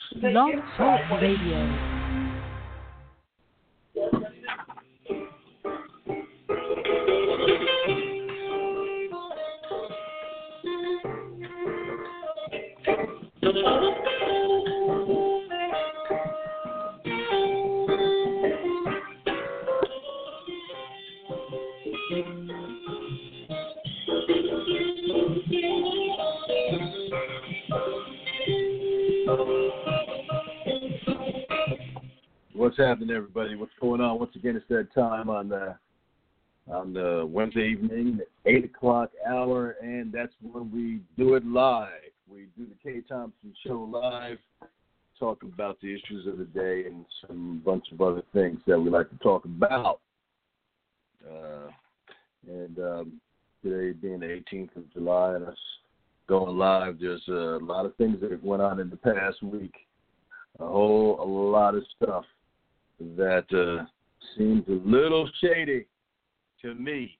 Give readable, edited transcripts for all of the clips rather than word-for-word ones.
Blog Talk Radio. What's happening, everybody? What's going on? Once again, it's that time on the Wednesday evening, 8 o'clock hour, and that's when we do it live. We do the K. Thompson Show live, talk about the issues of the day and some bunch of other things that we like to talk about. Today being the 18th of July and us going live, there's a lot of things that have went on in the past week. A lot of stuff that seems a little shady to me.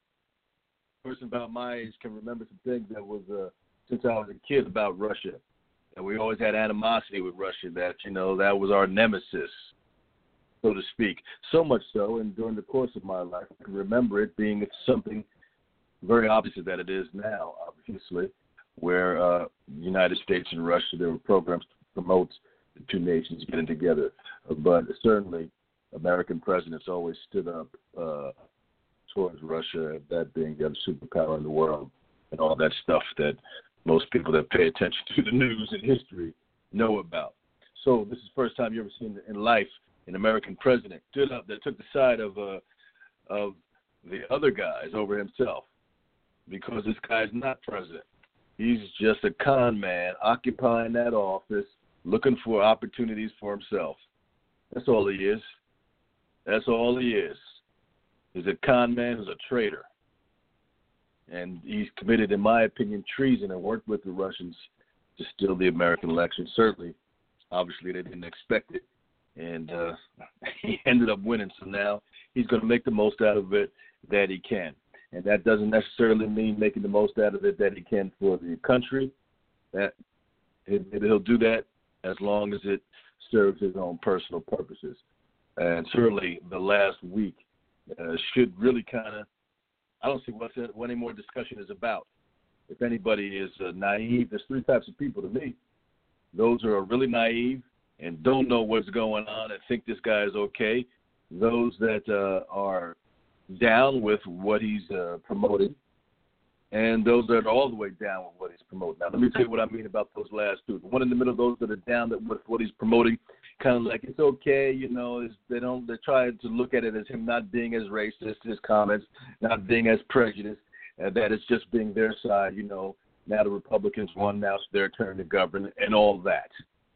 A person about my age can remember some things that was since I was a kid about Russia. And we always had animosity with Russia that, that was our nemesis, so to speak. So much so, and during the course of my life, I can remember it being something very opposite that it is now, obviously, where the United States and Russia, there were programs to promote the two nations getting together. But certainly, American presidents always stood up towards Russia, that being the other superpower in the world, and all that stuff that most people that pay attention to the news and history know about. So this is the first time you ever seen in life an American president stood up that took the side of the other guys over himself, because this guy's not president. He's just a con man occupying that office, looking for opportunities for himself. That's all he is. That's all he is. He's a con man who's a traitor. And he's committed, in my opinion, treason and worked with the Russians to steal the American election. Certainly, obviously, they didn't expect it. And he ended up winning. So now he's going to make the most out of it that he can. And that doesn't necessarily mean making the most out of it that he can for the country. That he'll do that as long as it serves his own personal purposes. And certainly the last week should really I don't see what any more discussion is about. If anybody is naive, there's three types of people to me. Those who are really naive and don't know what's going on and think this guy is okay. Those that are down with what he's promoting, and those that are all the way down with what he's promoting. Now, let me tell you what I mean about those last two. The one in the middle, those that are down with what he's promoting, kind of like it's okay, they're trying to look at it as him not being as racist, his comments, not being as prejudiced, that it's just being their side, now the Republicans won, now it's their turn to govern, and all that.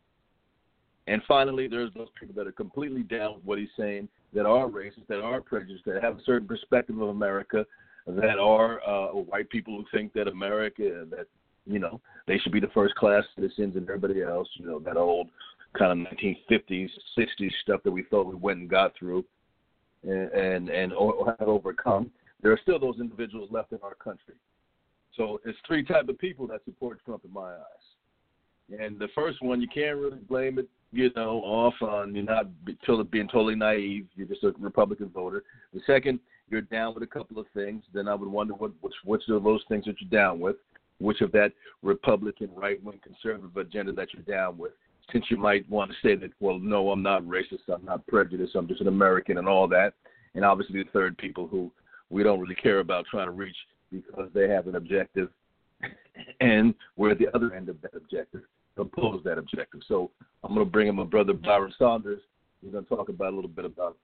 And finally, there's those people that are completely down with what he's saying, that are racist, that are prejudiced, that have a certain perspective of America, that are white people who think that America, that, they should be the first-class citizens and everybody else, that old kind of 1950s, 60s stuff that we thought we went and got through and have overcome. There are still those individuals left in our country. So it's three types of people that support Trump in my eyes. And the first one, you can't really blame it, off on you're not being totally naive. You're just a Republican voter. The second, you're down with a couple of things. Then I would wonder which of those things that you're down with, which of that Republican right-wing conservative agenda that you're down with, since you might want to say that, well, no, I'm not racist, I'm not prejudiced, I'm just an American and all that. And obviously the third, people who we don't really care about trying to reach because they have an objective and we're at the other end of that objective, oppose that objective. So I'm going to bring in my brother Byron Saunders. We're going to talk about a little bit about,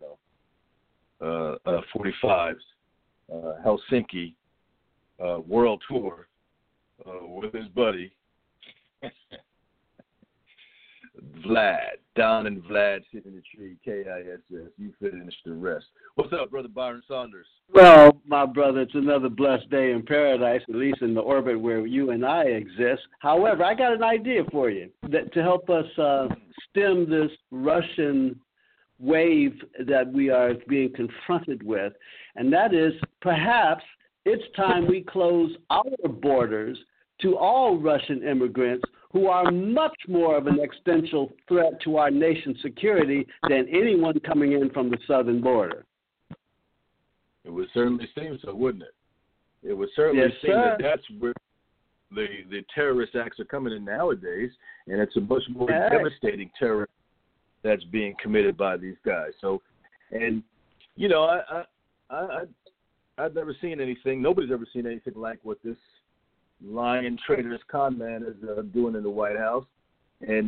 45's Helsinki world tour with his buddy Vlad. Don and Vlad sit in the tree, KISS. You finish the rest. What's up, brother Byron Saunders? Well, my brother, it's another blessed day in paradise, at least in the orbit where you and I exist. However, I got an idea for you to help us stem this Russian wave that we are being confronted with, and that is perhaps it's time we close our borders to all Russian immigrants who are much more of an existential threat to our nation's security than anyone coming in from the southern border. It would certainly seem so, wouldn't it? It would certainly seem that that's where the terrorist acts are coming in nowadays, and it's a much more devastating terror that's being committed by these guys. So, and you know, I've never seen anything. Nobody's ever seen anything like what this lying traitorous con man is doing in the White House, and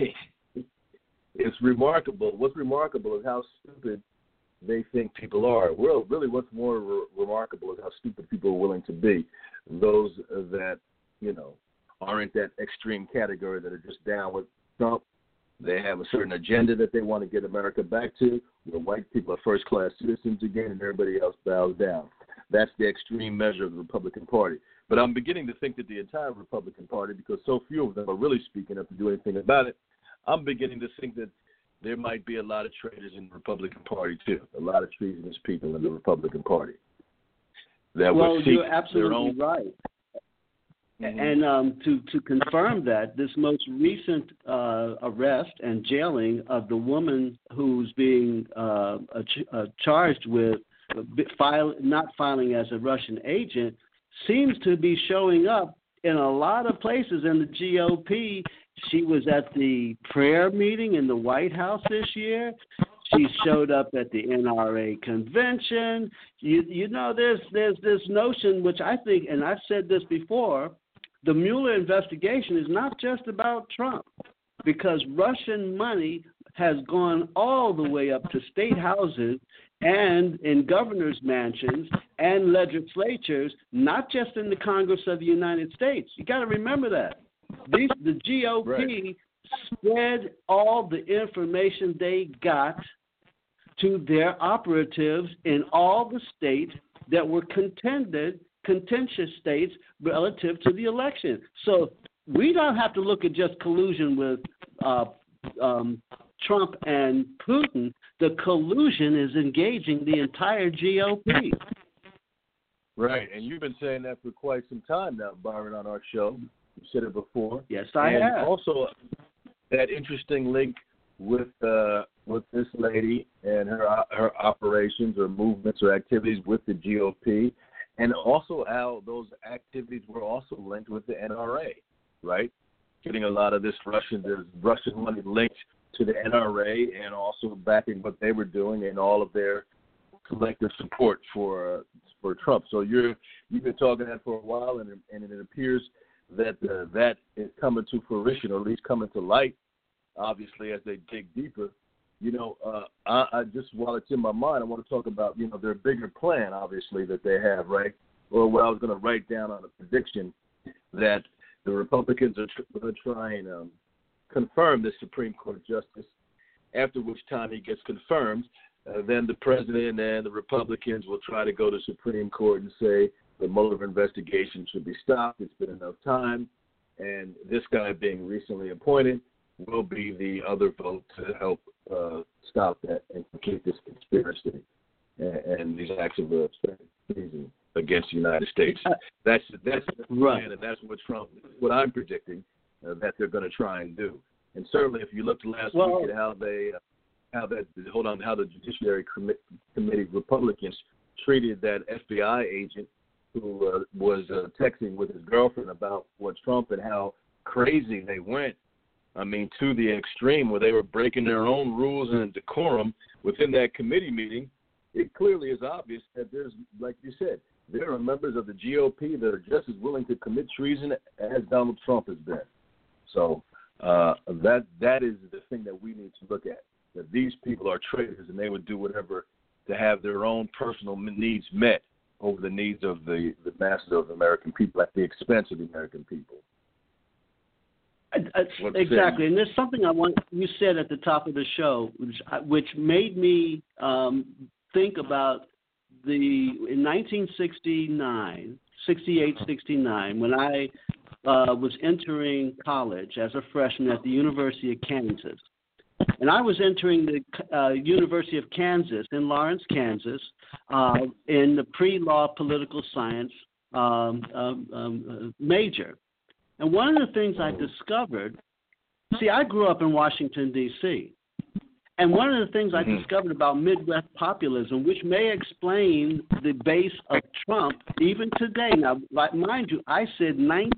it's remarkable. What's remarkable is how stupid they think people are. Well, really, what's more remarkable is how stupid people are willing to be. Those that, you know, aren't that extreme category that are just down with Trump. They have a certain agenda that they want to get America back to, where white people are first-class citizens again and everybody else bows down. That's the extreme measure of the Republican Party. But I'm beginning to think that the entire Republican Party, because so few of them are really speaking up to do anything about it, I'm beginning to think that there might be a lot of traitors in the Republican Party, too, a lot of treasonous people in the Republican Party. That well, would seek you're absolutely their own... right. Mm-hmm. And to confirm that, this most recent arrest and jailing of the woman who's being charged with not filing as a Russian agent seems to be showing up in a lot of places in the GOP. She was at the prayer meeting in the White House this year. She showed up at the NRA convention. You know, there's this notion, which I think, and I've said this before, the Mueller investigation is not just about Trump, because Russian money has gone all the way up to state houses and in governor's mansions and legislatures, not just in the Congress of the United States. You got to remember that. The GOP spread all the information they got to their operatives in all the states that were contentious states relative to the election. So we don't have to look at just collusion with Trump and Putin. The collusion is engaging the entire GOP. Right, and you've been saying that for quite some time now, Byron, on our show. You said it before. Yes, I have. And also that interesting link with this lady and her operations or movements or activities with the GOP, and also how those activities were also linked with the NRA, right? Getting a lot of this Russian money linked to the NRA and also backing what they were doing and all of their collective support for Trump. So you've been talking that for a while, and it appears that that is coming to fruition, or at least coming to light, obviously, as they dig deeper. You know, I just, while it's in my mind, I want to talk about, you know, their bigger plan, obviously, that they have, right? Or what I was going to write down on a prediction that the Republicans are going to try and confirm the Supreme Court justice, after which time he gets confirmed. Then the president and the Republicans will try to go to Supreme Court and say the Mueller investigation should be stopped. It's been enough time. And this guy being recently appointed will be the other vote to help stop that and complete this conspiracy and these acts of treason against the United States. That's right, and that's what I'm predicting that they're going to try and do. And certainly, if you looked last week at how the Judiciary Committee Republicans treated that FBI agent who was texting with his girlfriend about what Trump and how crazy they went. I mean, to the extreme where they were breaking their own rules and decorum within that committee meeting. It clearly is obvious that there's, like you said, there are members of the GOP that are just as willing to commit treason as Donald Trump has been. So that is the thing that we need to look at, that these people are traitors and they would do whatever to have their own personal needs met over the needs of the masses of the American people at the expense of the American people. Exactly, and there's something you said at the top of the show, which made me think about in 1968-69, when I was entering college as a freshman at the University of Kansas. And I was entering the University of Kansas in Lawrence, Kansas, in the pre-law political science major. And one of the things I discovered, I grew up in Washington, D.C., and one of the things I discovered about Midwest populism, which may explain the base of Trump even today. Now, mind you, I said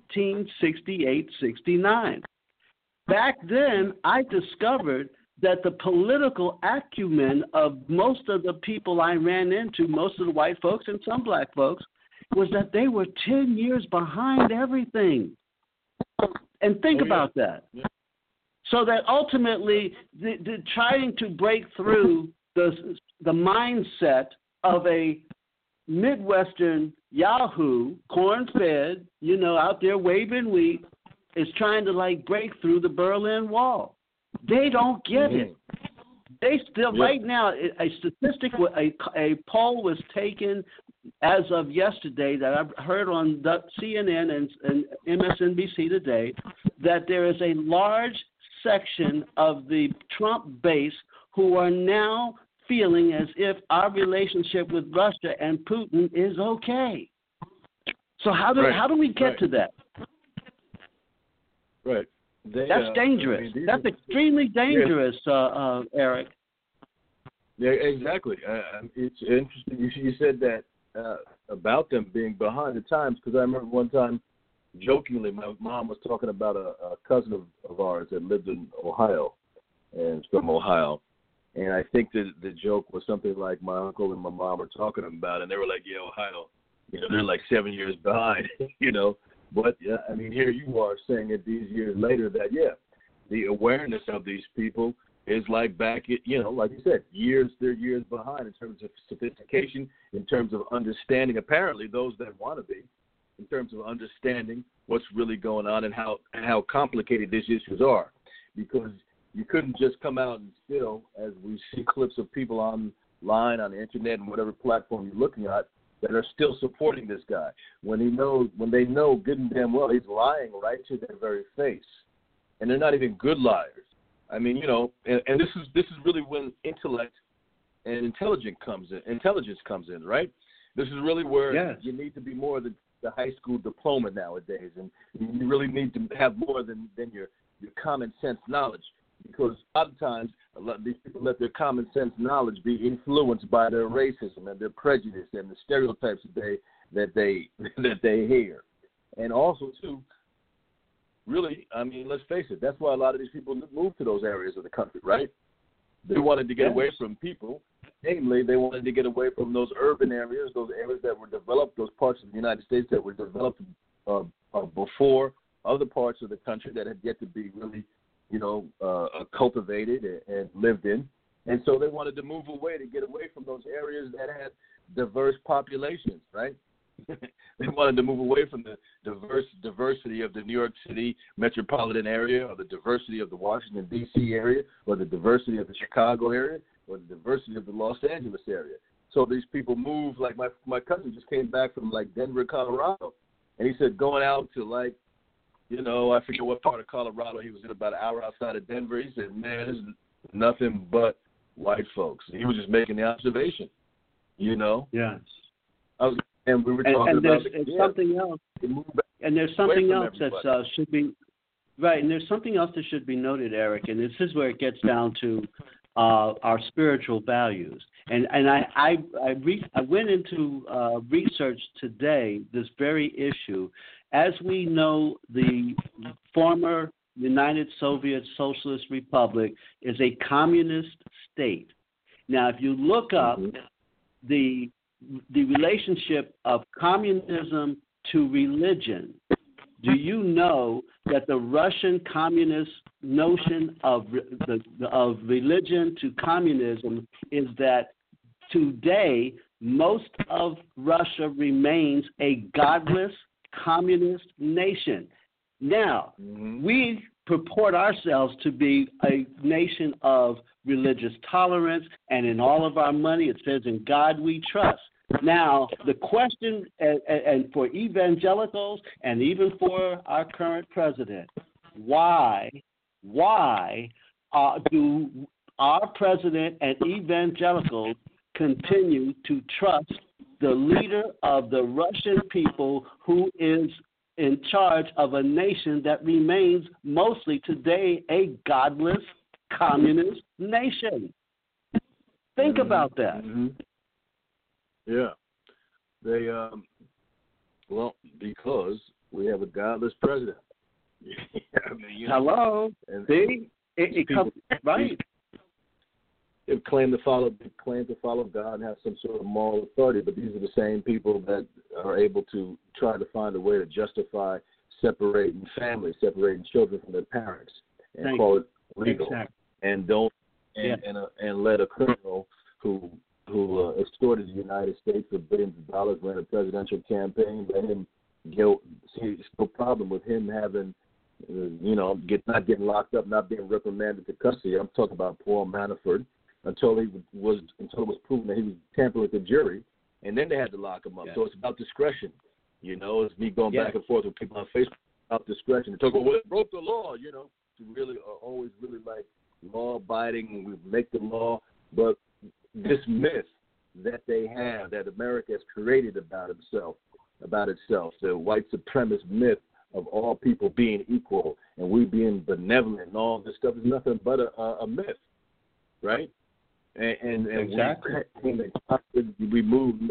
1968-69. Back then, I discovered that the political acumen of most of the people I ran into, most of the white folks and some black folks, was that they were 10 years behind everything. And think about that. Yeah. So that ultimately, the trying to break through the mindset of a Midwestern Yahoo, corn-fed, out there waving wheat, is trying to break through the Berlin Wall. They don't get it. They still right now. A statistic, a poll was taken as of yesterday that I've heard on CNN and MSNBC today, that there is a large section of the Trump base who are now feeling as if our relationship with Russia and Putin is okay. So how do we get to that? Right. That's dangerous. That's extremely dangerous, Eric. Yeah, exactly. It's interesting. You said that about them being behind the times, because I remember one time, jokingly, my mom was talking about a cousin of ours that lived in Ohio, and from Ohio. And I think that the joke was something like my uncle and my mom were talking about, and they were like, yeah, Ohio, they're like 7 years behind, But, I mean, here you are saying it these years later that, the awareness of these people is like back at, like you said, they're years behind in terms of sophistication, in terms of understanding, apparently those that want to be, in terms of understanding what's really going on and how complicated these issues are. Because you couldn't just come out and still, as we see clips of people online, on the internet, and whatever platform you're looking at, that are still supporting this guy when they know good and damn well he's lying right to their very face, and they're not even good liars. I mean, and this is really when intellect and intelligence comes in, right? This is really where you need to be more than the high school diploma nowadays, and you really need to have more than your common sense knowledge, because a lot of times these people let their common sense knowledge be influenced by their racism and their prejudice and the stereotypes that they hear. And also, too, really, I mean, let's face it, that's why a lot of these people moved to those areas of the country, right? They wanted to get away from people. Namely, they wanted to get away from those urban areas, those areas that were developed, those parts of the United States that were developed before other parts of the country that had yet to be really cultivated and lived in. And so they wanted to move away to get away from those areas that had diverse populations, right? They wanted to move away from the diversity of the New York City metropolitan area, or the diversity of the Washington, D.C. area, or the diversity of the Chicago area, or the diversity of the Los Angeles area. So these people move, like my cousin just came back from Denver, Colorado, and he said going out to I forget what part of Colorado he was in, about an hour outside of Denver. He said, man, there's nothing but white folks. He was just making the observation, Yes. And we were talking about something else. And there's something else that should be right. And there's something else that should be noted, Eric. And this is where it gets down to our spiritual values. And I went into research today this very issue. As we know, the former United Soviet Socialist Republic is a communist state. Now, if you look up the relationship of communism to religion, do you know that the Russian communist notion of religion to communism is that today most of Russia remains a godless communist nation? Now, we purport ourselves to be a nation of religious tolerance, and in all of our money it says, in God we trust. Now, the question, and for evangelicals and even for our current president, why do our president and evangelicals continue to trust the leader of the Russian people, who is in charge of a nation that remains mostly today a godless communist nation. Think about that. Mm-hmm. Yeah. They, well, because we have a godless president. I mean, Hello. And see, it comes right. They claim to follow God and have some sort of moral authority, but these are the same people that are able to try to find a way to justify separating families, separating children from their parents, and call it legal, and don't and let a criminal who extorted the United States for billions of dollars, ran a presidential campaign, let him go. See, there's no problem with him having, not getting locked up, not being reprimanded to custody. I'm talking about Paul Manafort until it was proven that he was tampering with the jury, and then they had to lock him up. So it's about discretion. It's me going back and forth with people on Facebook about discretion. They talk about, well, it broke the law. To really always really like law-abiding, we make the law, but this myth that they have, that America has created about itself, the white supremacist myth of all people being equal and we being benevolent and all this stuff is nothing but a myth, right? And we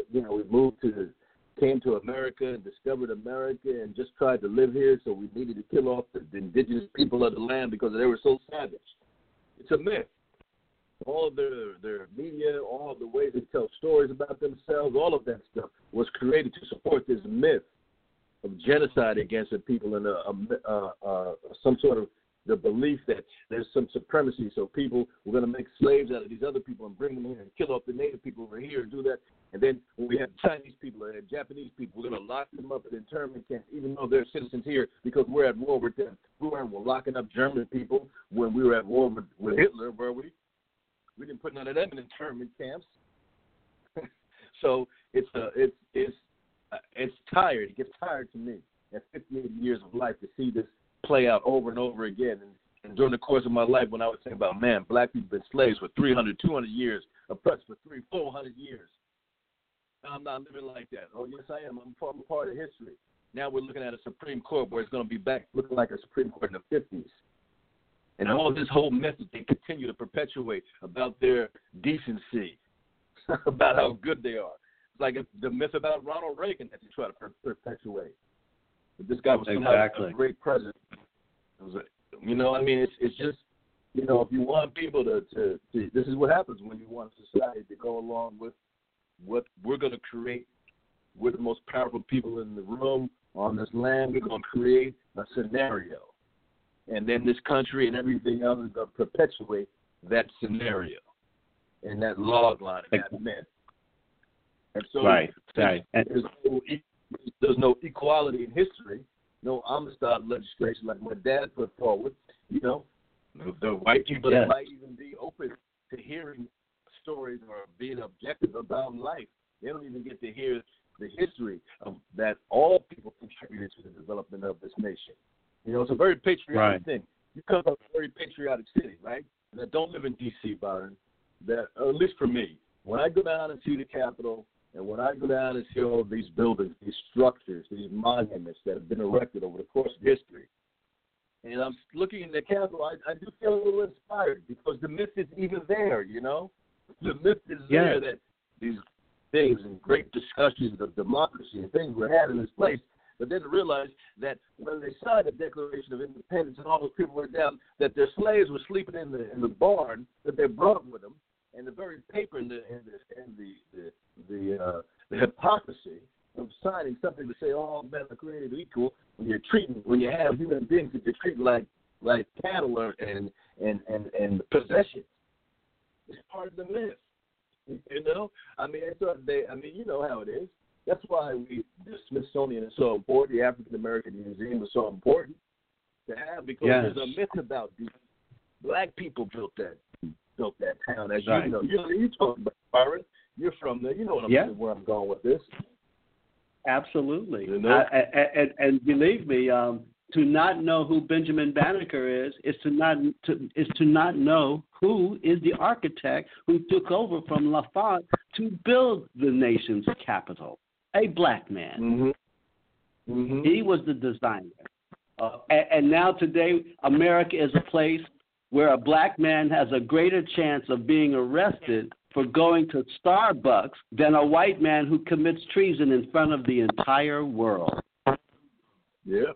came to America and discovered America and just tried to live here, so we needed to kill off the indigenous people of the land because they were so savage. It's a myth. All of their media, all of the ways they tell stories about themselves, all of that stuff was created to support this myth of genocide against the people and some sort of the belief that there's some supremacy. So people, we're going to make slaves out of these other people and bring them here and kill off the native people over here and do that. And then when we have Chinese people and Japanese people, we're going to lock them up in internment camps, even though they're citizens here, because we're at war with them. We weren't locking up German people when we were at war with Hitler, were we? We didn't put none of them in internment camps. So it's tired. It gets tired to me at 58 years of life to see this play out over and over again. And during the course of my life, when I was thinking about, man, black people have been slaves for 300, 200 years, oppressed for 300, 400 years. I'm not living like that. Oh, yes, I am. I'm part of history. Now we're looking at a Supreme Court where it's going to be back looking like a Supreme Court in the 50s. And all this whole message they continue to perpetuate about their decency, about how good they are. It's like the myth about Ronald Reagan that they try to perpetuate. But this guy was a great president. It was it's just, if you want people to this is what happens when you want society to go along with what we're going to create. We're the most powerful people in the room on this land. We're going to create a scenario. And then this country and everything else is going to perpetuate that scenario and that log line and that myth. And so there's no equality in history, no Amistad legislation like my dad put forward. The white people that might even be open to hearing stories or being objective about life. They don't even get to hear the history of that all people contributed to the development of this nation. It's a very patriotic thing. You come from a very patriotic city, right? That don't live in D.C., Byron. That, at least for me, when I go down and see the Capitol, and when I go down and see all these buildings, these structures, these monuments that have been erected over the course of history, and I'm looking at the Capitol, I do feel a little inspired because the myth is even there, The myth is there that these things and great discussions of democracy and things were had in this place. But then to realize that when they signed the Declaration of Independence and all those people were down, that their slaves were sleeping in the barn that they brought with them, and the very paper and the hypocrisy of signing something to say all men are created equal when you have human beings that you're treating like cattle and possessions. It's part of the myth. You know how it is. That's why the Smithsonian is so important. The African American Museum is so important to have because there's a myth about these black people built that town. As you know, you talk about Byron. You're from there. You know where I'm going with this. Absolutely. And believe me, to not know who Benjamin Banneker is to not know who is the architect who took over from LaFont to build the nation's capital, a black man. Mm-hmm. Mm-hmm. He was the designer. And now today, America is a place where a black man has a greater chance of being arrested for going to Starbucks than a white man who commits treason in front of the entire world. Yep.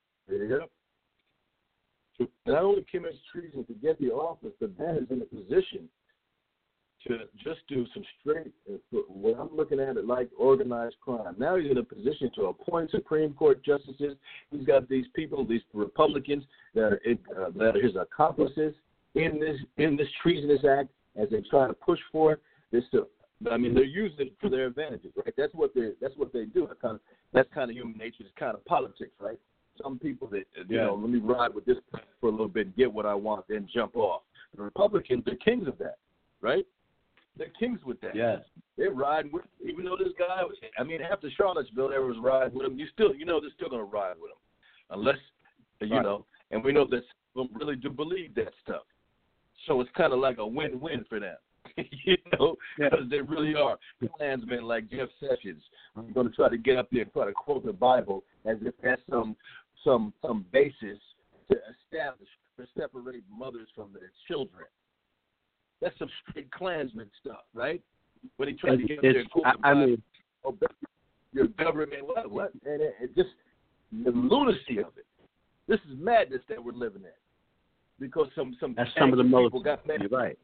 Not only commits treason to get the office, but man is in a position to just do some straight, what I'm looking at it like organized crime. Now he's in a position to appoint Supreme Court justices. He's got these people, these Republicans that are his accomplices in this treasonous act as they try to push for this. I mean, they're using it for their advantages, right? That's what they do. That's kind of human nature. It's kind of politics, right? Some people that let me ride with this for a little bit, get what I want, then jump off. The Republicans, they're kings of that, right? They're kings with that. Yes. They're riding with him. Even though this guy after Charlottesville, they was riding with him. They're still going to ride with him. Unless, and we know that some of them really do believe that stuff. So it's kind of like a win-win for them, because they really are Klansmen like Jeff Sessions. I'm going to try to get up there and try to quote the Bible as if that's some basis to establish or separate mothers from their children. That's some straight Klansman stuff, right? When he tried to get there and quote the Bible, your government, what? And it just, the lunacy of it. This is madness that we're living in. Because some that's some of the most. Got mad. You're right.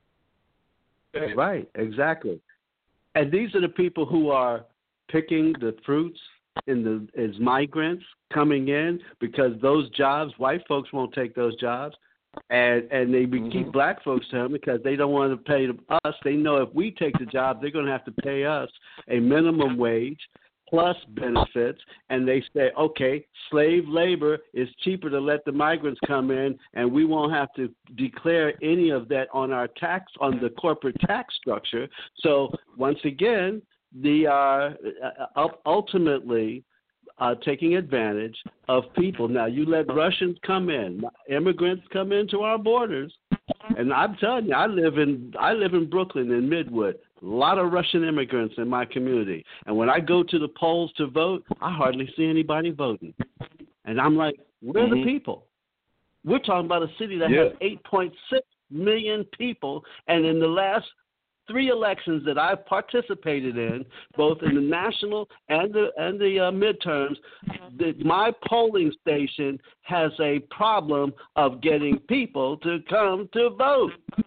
Right, exactly. And these are the people who are picking the fruits as migrants coming in, because those jobs, white folks won't take those jobs. And they keep black folks to them because they don't want to pay us. They know if we take the job, they're going to have to pay us a minimum wage plus benefits. And they say, okay, slave labor is cheaper to let the migrants come in, and we won't have to declare any of that on our tax, on the corporate tax structure. So once again, they are ultimately taking advantage of people. Now, you let Russians come in, immigrants come into our borders, and I'm telling you, I live in Brooklyn in Midwood. A lot of Russian immigrants in my community, and when I go to the polls to vote, I hardly see anybody voting. And I'm like, where are the people? We're talking about a city that has 8.6 million people, and in the last 3 elections that I've participated in, both in the national and the midterms, my polling station has a problem of getting people to come to vote.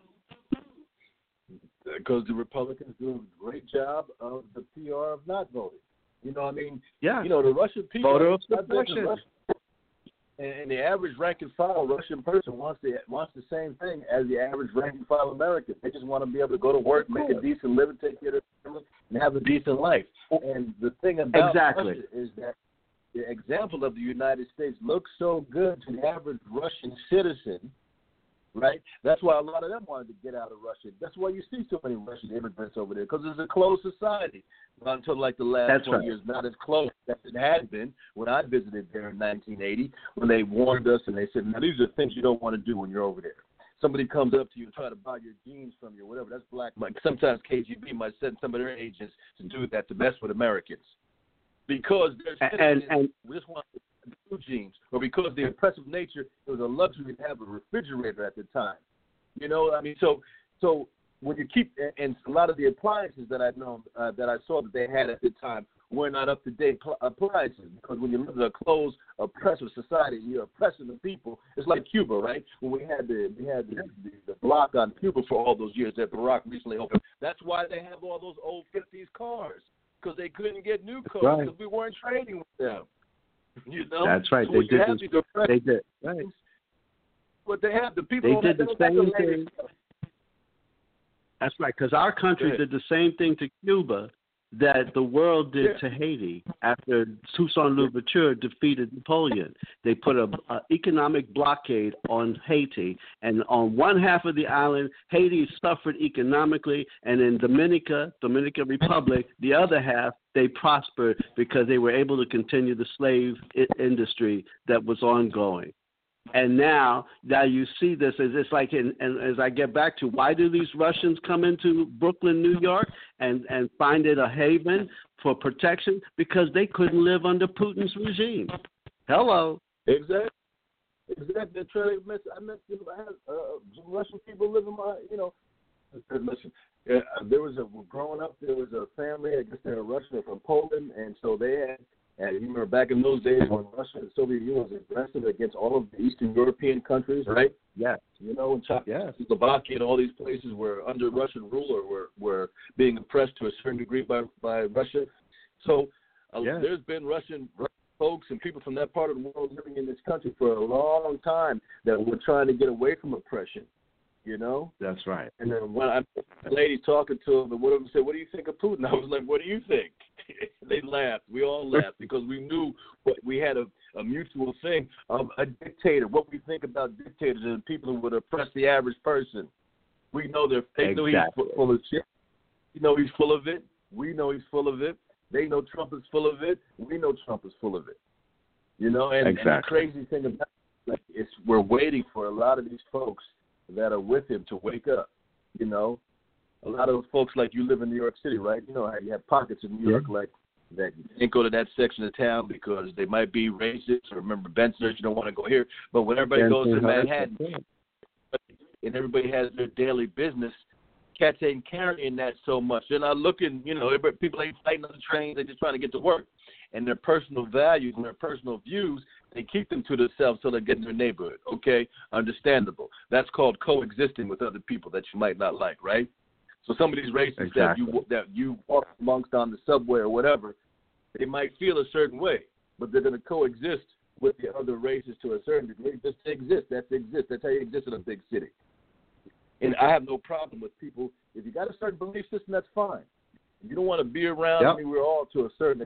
Because the Republicans do a great job of the PR of not voting. You know what I mean? Yeah. You know, the Russian people. Voter suppression. And the average rank and file Russian person wants the same thing as the average rank and file American. They just want to be able to go to work, make a decent living, take care of their family, and have a decent life. And the thing about Russia is that the example of the United States looks so good to the average Russian citizen, right? That's why a lot of them wanted to get out of Russia. That's why you see so many Russian immigrants over there, because it's a closed society. Not until like the last 20 years, not as close as it had been when I visited there in 1980, when they warned us and they said, now these are things you don't want to do when you're over there. Somebody comes up to you and try to buy your jeans from you or whatever, that's black money. Sometimes KGB might send some of their agents to do that to mess with Americans. Because they're citizens, we just want blue jeans, or because the oppressive nature, it was a luxury to have a refrigerator at the time. You know, I mean, so when you keep, and a lot of the appliances that I know, that I saw that they had at the time were not up to date appliances, because when you live in a closed, oppressive society, you're oppressing the people. It's like Cuba, right? When we had the block on Cuba for all those years that Barack recently opened. That's why they have all those old 50s cars, because they couldn't get new cars because we weren't trading with them. You know? That's right. So they did. Right. But they have the people. They did the same thing. That's right, because our country did the same thing to Cuba that the world did to Haiti after Toussaint Louverture defeated Napoleon. They put an economic blockade on Haiti, and on one half of the island, Haiti suffered economically, and in Dominican Republic, the other half, they prospered because they were able to continue the slave industry that was ongoing. And now you see this as it's like, and as I get back to why do these Russians come into Brooklyn, New York, and find it a haven for protection? Because they couldn't live under Putin's regime. Hello. Exactly. They're trying to I met I had some Russian people living my, listen. There was growing up. There was a family. I guess they're Russian. They're from Poland, and so they had. And you remember back in those days when Russia and the Soviet Union was aggressive against all of the Eastern European countries, right? Yeah. And Czechoslovakia and all these places were under Russian rule or were being oppressed to a certain degree by Russia. So there's been Russian folks and people from that part of the world living in this country for a long time that were trying to get away from oppression. That's right. And then when I a lady talking to them, and one of them said, "What do you think of Putin?" I was like, "What do you think?" They laughed. We all laughed because we knew we had a mutual thing of a dictator. What we think about dictators and people who would oppress the average person. We know they know he's full of shit. We know he's full of it. We know he's full of it. They know Trump is full of it. We know Trump is full of it. And the crazy thing about it is we're waiting for a lot of these folks that are with him to wake up. A lot of those folks, like you live in New York City, right? You know how you have pockets in New York like that you can't go to that section of town because they might be racist, or remember Bensonhurst, you don't want to go here. But when everybody goes to Manhattan and everybody has their daily business, cats ain't carrying that so much. They're not looking, people ain't fighting on the trains. They're just trying to get to work. And their personal values and their personal views, they keep them to themselves so they get in their neighborhood. Okay, understandable. That's called coexisting with other people that you might not like, right? So some of these races that you walk amongst on the subway or whatever, they might feel a certain way, but they're going to coexist with the other races to a certain degree just to exist. That's how you exist in a big city. And I have no problem with people. If you got a certain belief system, that's fine. If you don't want to be around, I mean, we're all to a certain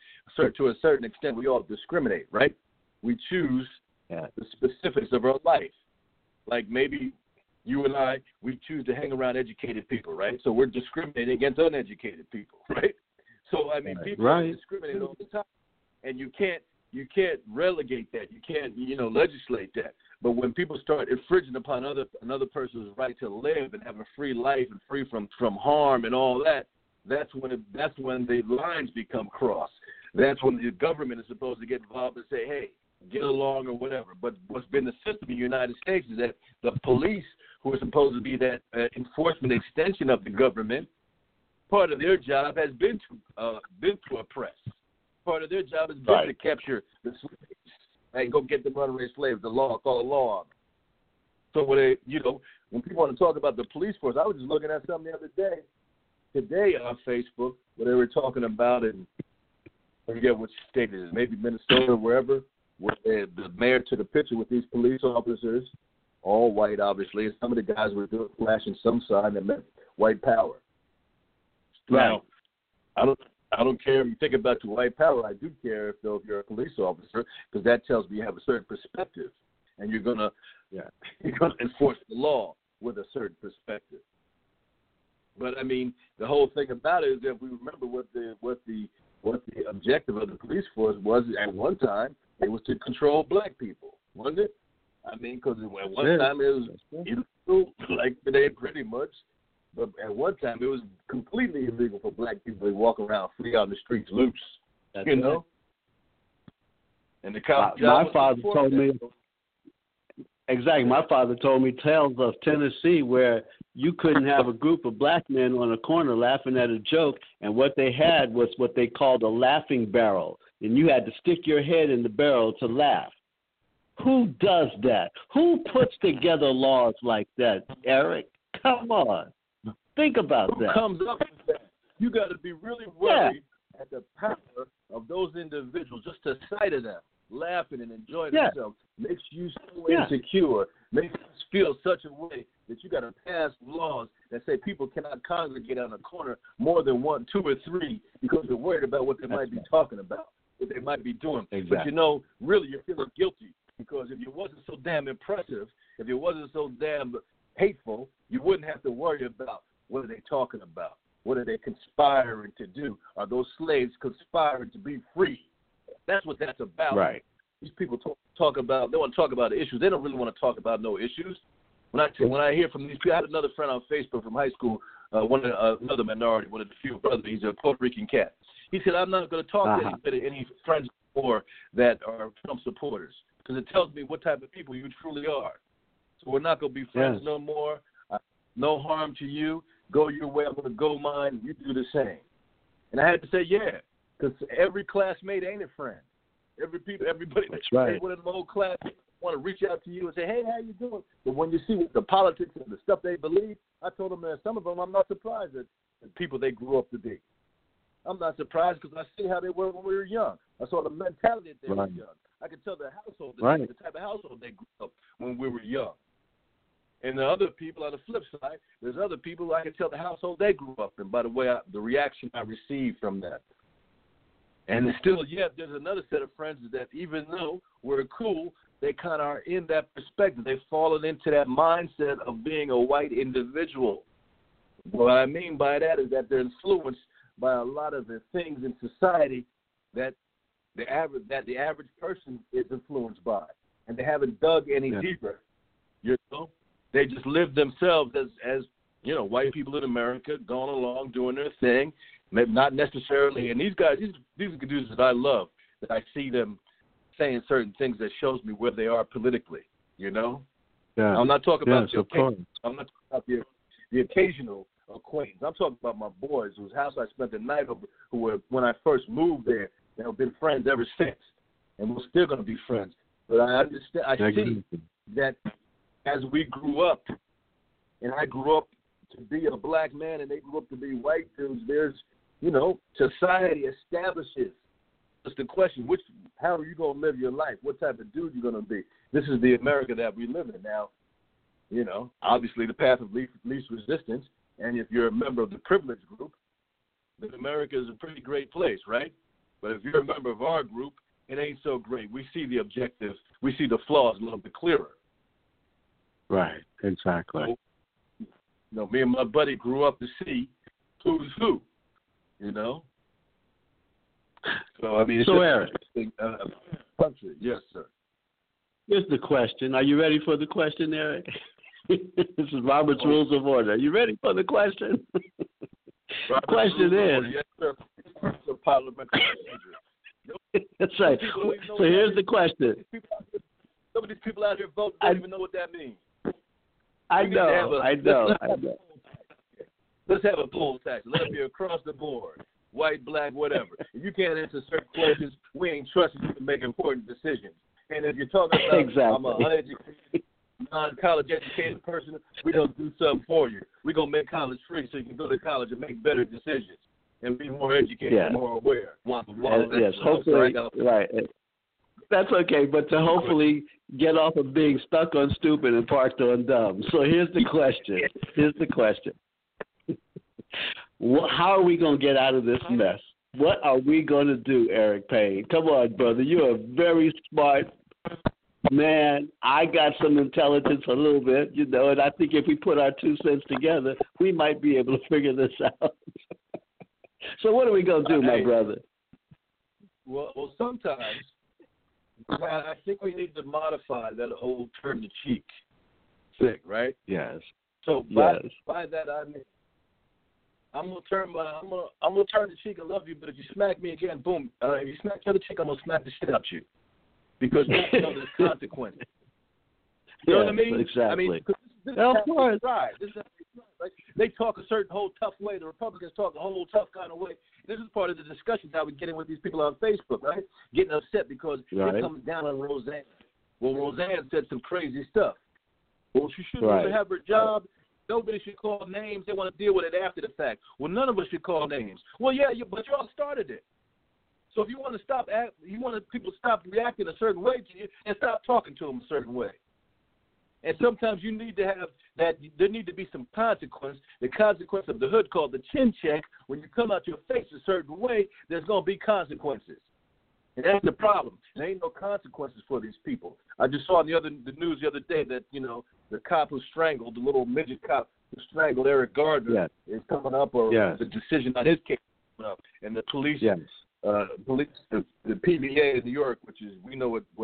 extent, we all discriminate, right? We choose the specifics of our life. Like maybe you and I, we choose to hang around educated people, right? So we're discriminating against uneducated people, right? So, I mean, people discriminate all the time. And you can't relegate that. You can't, legislate that. But when people start infringing upon another person's right to live and have a free life and free from harm and all that, that's when the lines become crossed. That's when the government is supposed to get involved and say, hey, get along or whatever. But what's been the system in the United States is that the police, who are supposed to be that enforcement extension of the government, part of their job has been to oppress. Part of their job has been to capture the slaves and go get the runaway slaves. The law, call the law on them. So when people want to talk about the police force, I was just looking at something the other day, today on Facebook, where they were talking about it. I forget which state it is, maybe Minnesota or wherever, where the mayor took a picture with these police officers, all white, obviously, and some of the guys were flashing some sign that meant white power. Now, I don't care if you think about your white power. I do care if you're a police officer, because that tells me you have a certain perspective, and you're gonna enforce the law with a certain perspective. But I mean, the whole thing about it is that we remember what the objective of the police force was at one time. It was to control black people, wasn't it? I mean, because at one time it was illegal, like today pretty much. But at one time it was completely illegal for black people to walk around free on the streets loose. You know? And the cops. My father told me. Exactly. My father told me tales of Tennessee where you couldn't have a group of black men on a corner laughing at a joke, and what they had was what they called a laughing barrel, and you had to stick your head in the barrel to laugh. Who does that? Who puts together laws like that, Eric? Come on. Think about that. Who comes up with that? You got to be really worried at the power of those individuals. Just the sight of them laughing and enjoying themselves makes you so insecure, makes you feel such a way that you got to pass laws that say people cannot congregate on a corner more than 1, 2, or 3 because they're worried about what they might be talking about, what they might be doing. Exactly. But really you're feeling guilty, because if you wasn't so damn impressive, if you wasn't so damn hateful, you wouldn't have to worry about what are they talking about, what are they conspiring to do. Are those slaves conspiring to be free? That's what that's about. Right. These people talk about the issues. They don't really want to talk about no issues. When I hear from these people, I had another friend on Facebook from high school, another minority, one of the few brothers. He's a Puerto Rican cat. He said, I'm not going to talk to any friends or that are Trump supporters because it tells me what type of people you truly are. So we're not going to be friends no more. No harm to you. Go your way. I'm going to go mine. You do the same. And I had to say, because every classmate ain't a friend. Everybody. That's right. One of them old classmates want to reach out to you and say, hey, how you doing? But when you see the politics and the stuff they believe, I told them that some of them I'm not surprised at the people they grew up to be. I'm not surprised because I see how they were when we were young. I saw the mentality that they were young. I could tell the household, the type of household they grew up when we were young. And the other people on the flip side, there's other people I can tell the household they grew up in by the way the reaction I received from that. And still, there's another set of friends that even though we're cool, they kind of are in that perspective. They've fallen into that mindset of being a white individual. What I mean by that is that they're influenced by a lot of the things in society that the average person is influenced by, and they haven't dug any deeper. You know, they just live themselves as white people in America, going along doing their thing. Maybe not necessarily, and these guys, these are dudes that I love, that I see them saying certain things that shows me where they are politically, Yeah. I'm not talking about I'm not talking about the occasional acquaintance. I'm talking about my boys whose house I spent the night over, who were, when I first moved there, they have been friends ever since, and we're still going to be friends. But I understand, I see that as we grew up, and I grew up to be a black man, and they grew up to be white dudes, there's, society establishes. It's the question, how are you going to live your life? What type of dude you're going to be? This is the America that we live in now. Obviously the path of least resistance, and if you're a member of the privileged group, then America is a pretty great place, right? But if you're a member of our group, it ain't so great. We see the objectives. We see the flaws a little bit clearer. Right, exactly. So, me and my buddy grew up to see who's who, So, I mean, it's Eric. Yes, sir. Here's the question. Are you ready for the question, Eric? This is Robert's Rules of Order. Are you ready for the question? The question is. Yes, sir. Parliamentary procedure. That's right. So here's the question. Some of these people out here voting don't even know what that means. I know. Let's have a poll tax. Let it be across the board. White, black, whatever. If you can't answer certain questions, we ain't trusting you to make important decisions. And if you're talking about I'm an uneducated, non-college educated person, we're going to do something for you. We're going to make college free so you can go to college and make better decisions and be more educated and more aware. Yes, hopefully, right. That's okay, but to hopefully get off of being stuck on stupid and parked on dumb. So here's the question. How are we going to get out of this mess? What are we going to do, Eric Payne? Come on, brother. You're a very smart man. I got some intelligence a little bit, and I think if we put our 2 cents together, we might be able to figure this out. So what are we going to do, my brother? Well, sometimes I think we need to modify that whole turn the cheek thing, right? Yes. So by that I mean, I'm gonna turn the cheek. I love you, but if you smack me again, boom. If you smack the other cheek, I'm gonna smack the shit out you, because there's consequences. You know what I mean? Exactly. I mean, this of course. Like, they talk a certain whole tough way. The Republicans talk a whole tough kind of way. This is part of the discussion how we get in with these people on Facebook, right? Getting upset because they're coming down on Roseanne. Well, Roseanne said some crazy stuff. Well, she shouldn't have her job. Nobody should call names. They want to deal with it after the fact. Well, none of us should call names. Well, but y'all started it. So if you want people to stop reacting a certain way to you and stop talking to them a certain way. And sometimes you need to have that. There need to be some consequence. The consequence of the hood called the chin check. When you come out your face a certain way, there's going to be consequences. And that's the problem. There ain't no consequences for these people. I just saw the news the other day that, the cop who strangled, the little midget cop who strangled Eric Gardner is coming up, or the decision on his case coming up. And the police, the PBA in New York, which is, we know what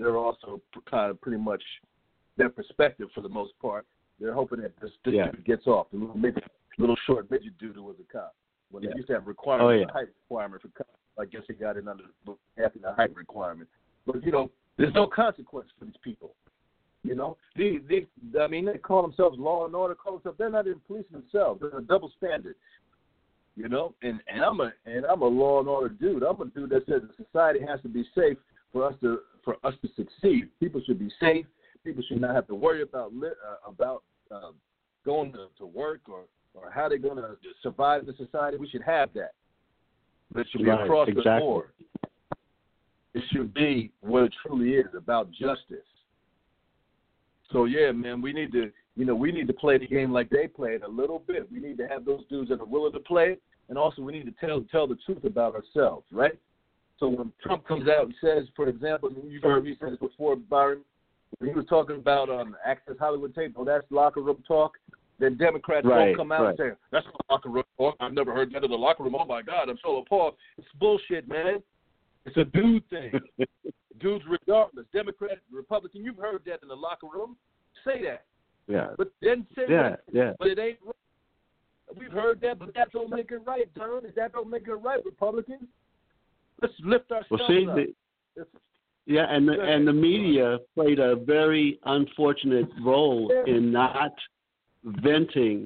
they're also kind of pretty much their perspective for the most part. They're hoping that this dude gets off. The little short midget dude who was a cop. When they used to have requirements, a height requirement for cops, I guess they got it under after the height requirement. But there's no consequence for these people. They call themselves law and order. They're not even policing themselves. They're a double standard. And I'm a law and order dude. I'm a dude that says the society has to be safe for us to succeed. People should be safe. People should not have to worry about going to work or how they're going to survive in the society. We should have that. But it should be across the board. It should be what it truly is, about justice. So yeah, man, we need to play the game like they play it a little bit. We need to have those dudes that are willing to play it, and also we need to tell the truth about ourselves, right? So when Trump comes out and says, for example, you've heard me say this before, Byron, when he was talking about Access Hollywood tape, that's locker room talk. Then Democrats don't come out and say, that's not locker room talk. I've never heard that in the locker room. Oh my God, I'm so appalled. It's bullshit, man. It's a dude thing. Dudes regardless, Democrat, Republican, you've heard that in the locker room. Say that. Yeah. But then say that. Yeah. But it ain't right. We've heard that, but that don't make it right, John. That don't make it right, Republicans. Let's lift ourselves up. And the media played a very unfortunate role in not vetting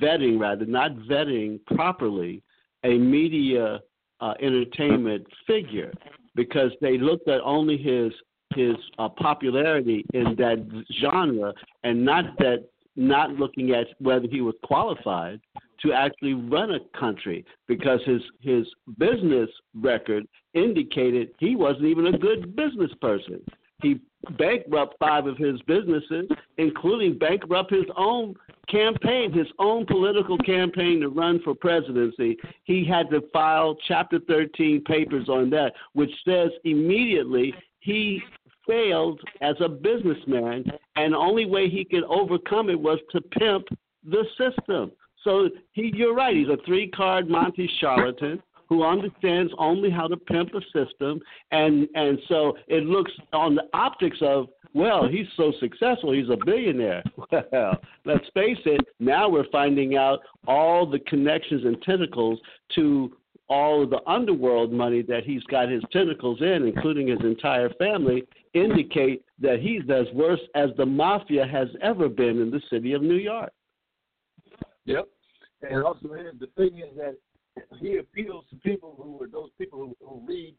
properly a media entertainment figure, because they looked at only his popularity in that genre and not looking at whether he was qualified to actually run a country, because his business record indicated he wasn't even a good business person. He bankrupted 5 of his businesses, including bankrupt his own campaign, his own political campaign to run for presidency. He had to file Chapter 13 papers on that, which says immediately he failed as a businessman, and the only way he could overcome it was to pimp the system. So you're right, he's a 3-card Monte charlatan who understands only how to pimp a system, and so it looks on the optics of, well, he's so successful, he's a billionaire. Well, let's face it, now we're finding out all the connections and tentacles to all of the underworld money that he's got his tentacles in, including his entire family, indicate that he's as worse as the mafia has ever been in the city of New York. Yep. And also, the thing is that he appeals to people who read,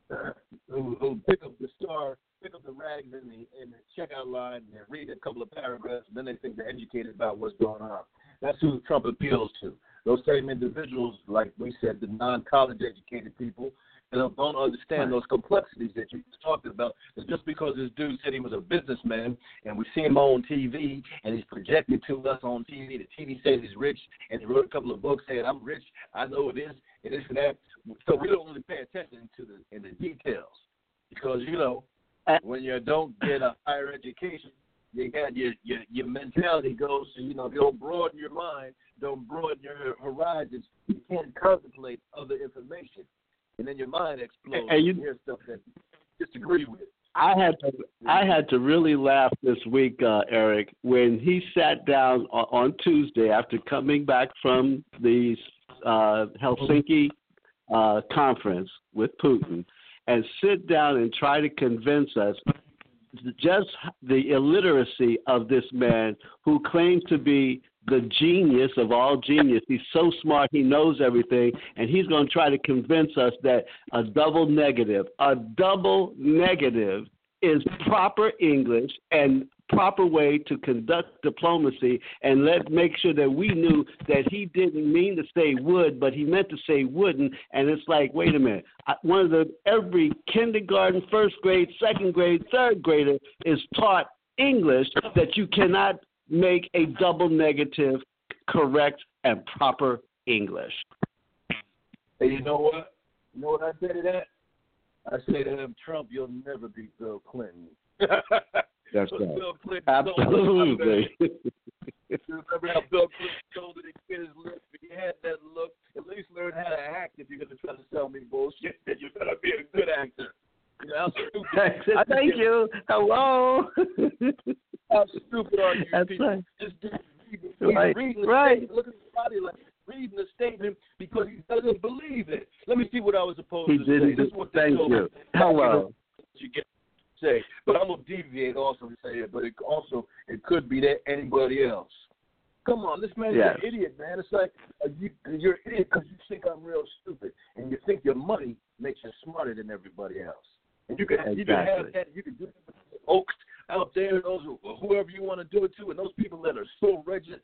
who pick up the Star, pick up the rags in the checkout line and read a couple of paragraphs, and then they think they're educated about what's going on. That's who Trump appeals to. Those same individuals, like we said, the non-college educated people, don't understand those complexities that you talked about. It's just because this dude said he was a businessman and we see him on TV and he's projected to us on TV. The TV says he's rich, and he wrote a couple of books saying, I'm rich, I know it is, and this and that. So we don't really pay attention to the details, because, when you don't get a higher education, you got your mentality goes to, you don't broaden your mind, don't broaden your horizons. You can't contemplate other information. And then your mind explodes and you hear stuff that you disagree with. I had to really laugh this week, Eric, when he sat down on Tuesday after coming back from the Helsinki conference with Putin, and sit down and try to convince us just the illiteracy of this man who claims to be the genius of all genius. He's so smart, he knows everything, and he's going to try to convince us that a double negative is proper English and proper way to conduct diplomacy, and let's make sure that we knew that he didn't mean to say would, but he meant to say wouldn't. And it's like, wait a minute, every kindergarten, first grade, second grade, third grader is taught English that you cannot make a double negative correct and proper English. Hey, you know what? You know what I say to that? I say to him, Trump, you'll never beat Bill Clinton. That's right. Bill Clinton absolutely. You remember how Bill Clinton told it to get his lip? If you had that look, at least learn how to act if you're going to try to sell me bullshit. Then you're going to be a good actor. How stupid. Thank you. Hello. How stupid are you That's people? right. Just Right. reading the Right. statement. Look at his body language. Reading the statement because he doesn't believe it. Let me see what I was supposed He to didn't. say. This is what they Thank told you. me. Hello. You get to say, but I'm gonna deviate also and say it. But it could be that anybody else. Come on, this man's Yes. an idiot, man. It's like you're an idiot because you think I'm real stupid, and you think your money makes you smarter than everybody else. And you can have that. You can do it with Oaks out there, those whoever you want to do it to, and those people that are so racist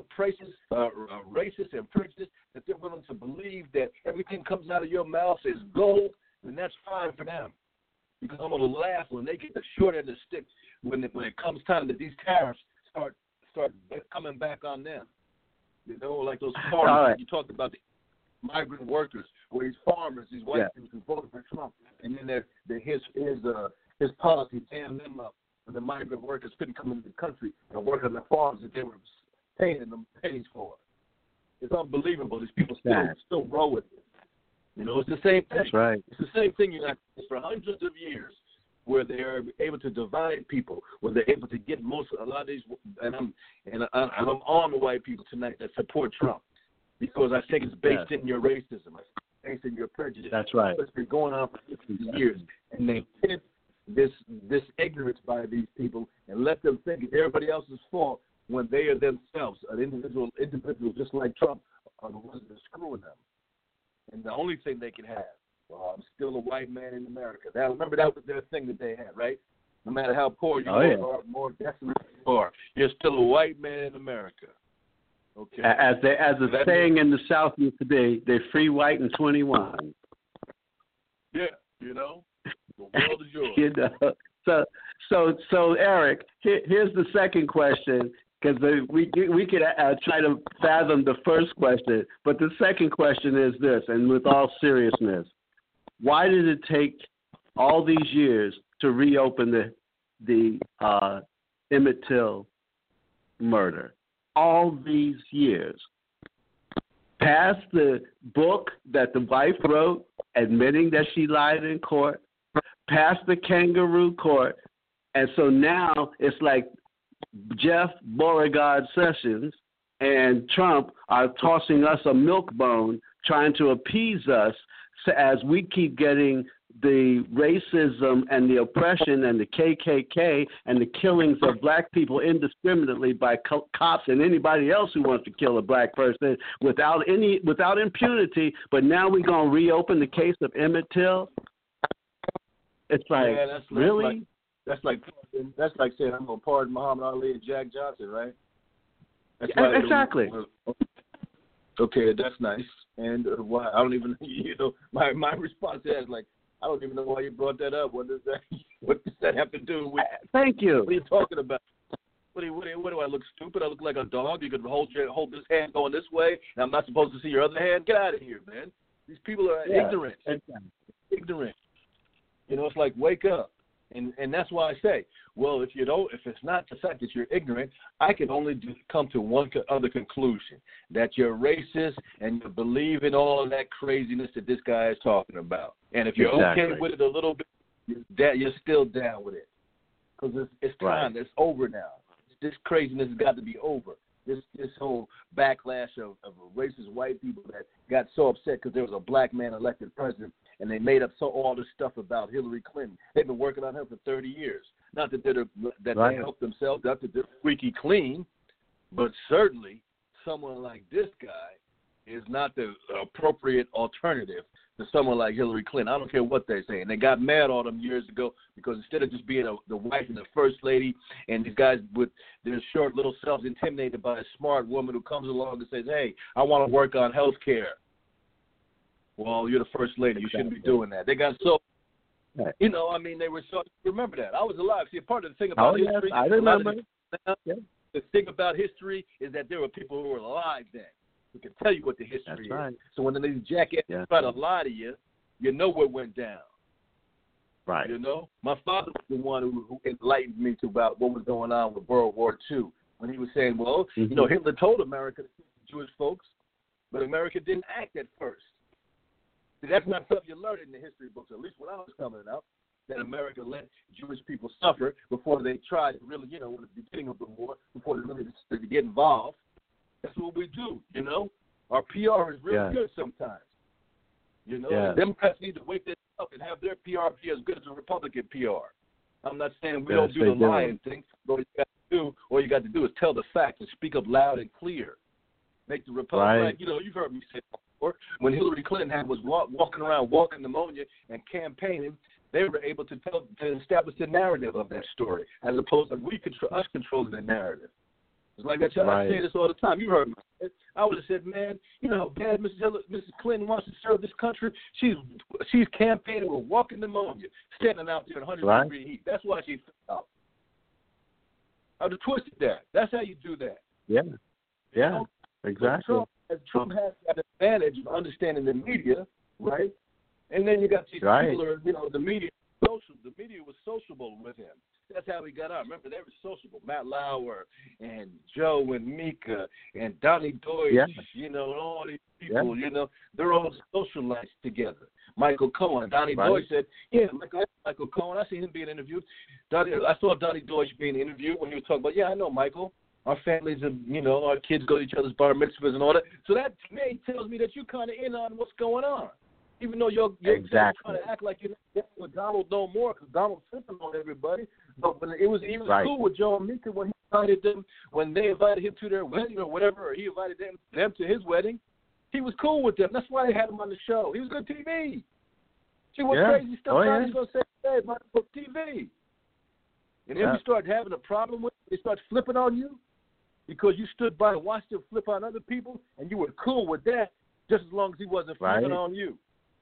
and prejudiced that they're willing to believe that everything comes out of your mouth is gold, then that's fine for them. Because I'm gonna laugh when they get the short end of the stick when it comes time that these tariffs start coming back on them. You know, like those farmers. Right. You talked about the migrant workers, or these farmers, these white people who voted for Trump, and then his policy damned them up. And the migrant workers couldn't come into the country and work on the farms that they were paying them pennies for. It's unbelievable. These people still roll with it. You know, it's the same thing. That's right. It's the same thing for hundreds of years, where they are able to divide people, where they're able to get a lot of these. And I'm on the white people tonight that support Trump because I think it's based in your racism, it's based in your prejudice. That's right. It's been going on for 50 years, and they hid this ignorance by these people and let them think it's everybody else's fault when they are themselves, an individual just like Trump, are the ones that are screwing them. And the only thing they can have, well, I'm still a white man in America. Now, remember that was their thing that they had, right? No matter how poor you are, or more desolate you are, you're still a white man in America. Okay. As the saying in the South used to be, they're free, white, and 21. Yeah, you know, the world is yours. You know, so Eric, here's the second question, because we could try to fathom the first question, but the second question is this, and with all seriousness, why did it take all these years to reopen the Emmett Till murder? All these years. Past the book that the wife wrote admitting that she lied in court, past the kangaroo court, and so now it's like Jeff Beauregard Sessions and Trump are tossing us a milk bone, trying to appease us as we keep getting the racism and the oppression and the KKK and the killings of black people indiscriminately by cops and anybody else who wants to kill a black person without impunity. But now we're going to reopen the case of Emmett Till. It's like, really? That's like saying I'm going to pardon Muhammad Ali and Jack Johnson, right? Exactly. Okay, that's nice. And why? I don't even, my response to that is like, I don't even know why you brought that up. What does that have to do with? Thank you. What are you talking about? What do I look stupid? I look like a dog? You could hold this hand going this way, and I'm not supposed to see your other hand? Get out of here, man. These people are ignorant. Exactly. Ignorant. It's like, wake up. And that's why I say, well, if it's not the fact that you're ignorant, I can only come to one other conclusion, that you're racist and you believe in all of that craziness that this guy is talking about. And if you're okay with it a little bit, you're still down with it. Because it's time. Right. It's over now. This craziness has got to be over. This whole backlash of racist white people that got so upset because there was a black man elected president, and they made up all this stuff about Hillary Clinton. They've been working on her for 30 years. Not that they helped themselves, not that they're squeaky clean, but certainly someone like this guy is not the appropriate alternative to someone like Hillary Clinton. I don't care what they're saying. They got mad on them years ago because instead of just being the wife and the first lady, and these guys with their short little selves intimidated by a smart woman who comes along and says, hey, I want to work on health care. Well, you're the first lady. You shouldn't be doing that. They got so, they were so, remember that. I was alive. See, part of the thing about history. I remember. The thing about history is that there were people who were alive then who can tell you what the history is. Right. So when these jackasses try to lie to you, you know what went down. Right. My father was the one who enlightened me to about what was going on with World War II when he was saying, well, Hitler told America to keep the Jewish folks, but America didn't act at first. See, that's not something you learn in the history books, at least when I was coming up. that America let Jewish people suffer before they tried to really, at the beginning of the war, before they really decided to get involved. That's what we do, Our PR is really good sometimes. Democrats need to wake this up and have their PR be as good as a Republican PR. I'm not saying we don't do the lying thing. All you got to do is tell the facts and speak up loud and clear. Make the Republicans, you've heard me say before, when Hillary Clinton was walking around, walking pneumonia and campaigning, they were able to establish the narrative of that story, as opposed to us controlling the narrative. It's like I say this all the time. You heard me. I would have said, man, how bad Mrs. Clinton wants to serve this country. She's campaigning with walking pneumonia, standing out there in 100-degree heat. That's why she's out. I would have twisted that. That's how you do that. Yeah, exactly. Trump has that advantage of understanding the media, right? And then you got these people who are, the media was sociable with him. That's how he got out. Remember, they were sociable. Matt Lauer and Joe and Mika and Donnie Deutsch, and all these people, they're all socialites together. Michael Cohen. Donnie Deutsch said, Michael Cohen, I seen him being interviewed. I saw Donnie Deutsch being interviewed when he was talking about, I know Michael. Our families, our kids go to each other's bar mitzvahs and all that. So that, to me, tells me that you're kind of in on what's going on. Even though you're trying to act like you're not with Donald no more, because Donald's flipping on everybody. But when he was cool with Joe and Mika when he invited them, when they invited him to their wedding or whatever, or he invited them to his wedding, he was cool with them. That's why they had him on the show. He was good TV. See what crazy stuff he's going to say today about TV. And if you start having a problem with it, they start flipping on you because you stood by and watched them flip on other people, and you were cool with that just as long as he wasn't flipping on you.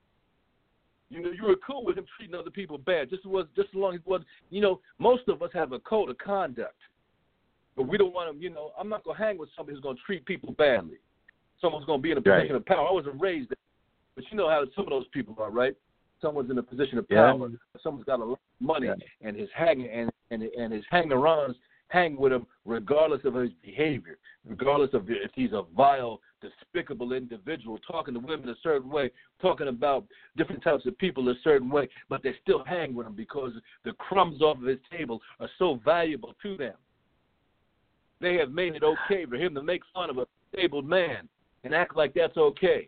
You were cool with him treating other people bad, just as long as he wasn't. Most of us have a code of conduct, but we don't want him. I'm not going to hang with somebody who's going to treat people badly. Someone's going to be in a position of power. I wasn't raised that, but you know how some of those people are, right? Someone's in a position of power. Someone's got a lot of money, and his his hanger-ons hang with him regardless of his behavior, regardless of if he's a vile, despicable individual, talking to women a certain way, talking about different types of people a certain way, but they still hang with him because the crumbs off of his table are so valuable to them. They have made it okay for him to make fun of a disabled man and act like that's okay.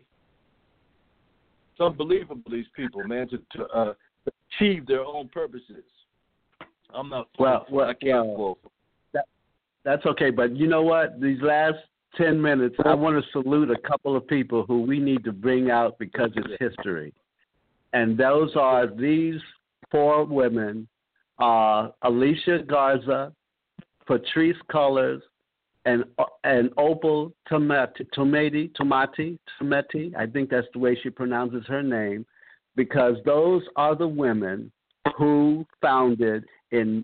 It's unbelievable, these people, man, to achieve their own purposes. I'm not. I can't. That's okay, but you know what? These last 10 minutes, I want to salute a couple of people who we need to bring out because it's history. And those are these four women, Alicia Garza, Patrice Cullors, and Opal Tometi, I think that's the way she pronounces her name, because those are the women who founded in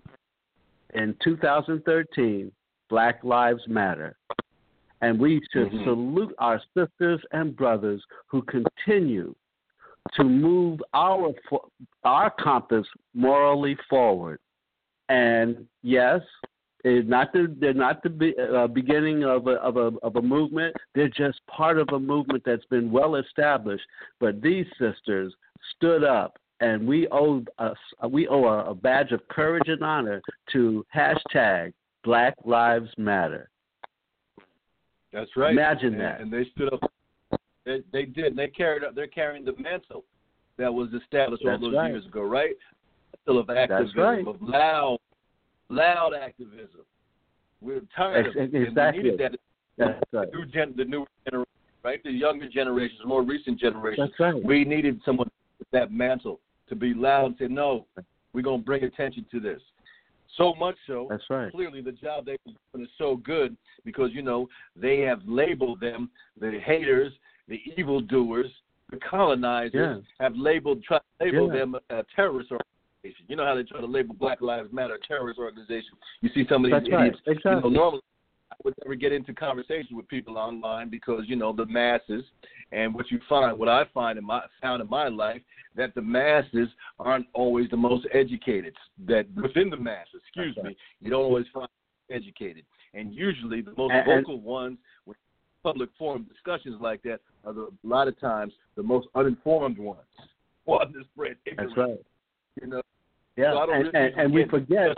2013 Black Lives Matter. And we should salute our sisters and brothers who continue to move our compass morally forward. And yes, they're not the beginning of a movement. They're just part of a movement that's been well established. But these sisters stood up, and we owe a badge of courage and honor to hashtag Black Lives Matter. That's right. Imagine that. And they stood up. They did. They're carrying the mantle that was established all those years ago, right? Still of activism, of loud activism. We're tired of it. Exactly. We needed that. The new generation, right? The younger generations, the more recent generations. That's right. We needed someone with that mantle to be loud and say, no, we're going to bring attention to this. So much so, that's right. Clearly the job they've been doing is so good because, they have labeled them, the haters, the evildoers, the colonizers, have tried to label them a terrorist organization. You know how they try to label Black Lives Matter a terrorist organization. You see some of these idiots. Right. Exactly. Normally I would never get into conversation with people online because, the masses, and what I found in my life, that the masses aren't always the most educated. That within the masses, you don't always find educated. And usually the most vocal ones with public forum discussions like that are a lot of times the most uninformed ones. Well, this spread ignorance. That's right. Yeah, So and we forget.